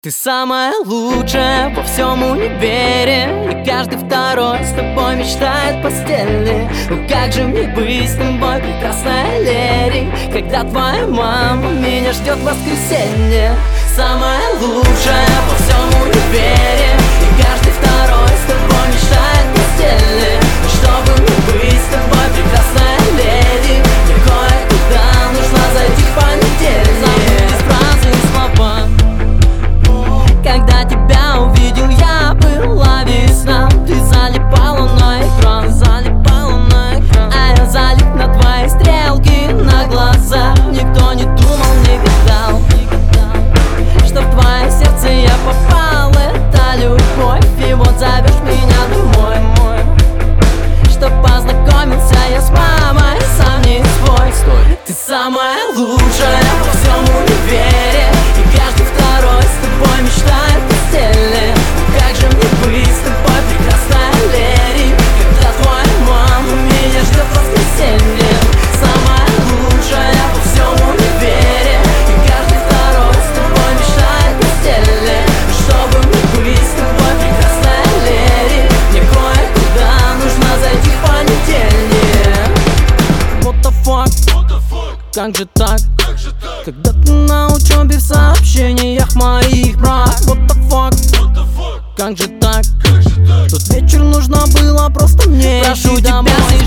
Ты самая лучшая во всем универе, и каждый второй с тобой мечтает в постели. Ну как же мне быть с тобой, прекрасная Лери, когда твоя мама меня ждет в воскресенье? Самая лучшая во всем универе, и каждый второй с тобой мечтает в постели. Но чтобы мне быть с тобой, прекрасная Лери, мне кое-куда нужно зайти в понедельник. Забудь фразы и слова. Когда тебя увидел, я была весна. Ты залипала на экран, а я залип на твои стрелки на глаза. Никто не думал, не гадал, что в твое сердце я попал. Это любовь, и вот зовешь меня домой, чтоб познакомился я с мамой, сам не свой. Ты самая лучшая во всем универе, и каждый второй с тобой мечтает в постели. Как же мне быть с тобой, прекрасная Лери, когда твоя мама меня ждет в воскресенье? Самая лучшая во всем универе, и каждый второй с тобой мечтает в постели. Чтобы мне быть с тобой, прекрасная Лери, мне кое-куда нужно зайти в понедельник. What the fuck? Как же так? Когда ты на учебе в сообщениях моих брак. What the fuck? Как же так? Тот вечер нужно было просто мне. Прошу тебя,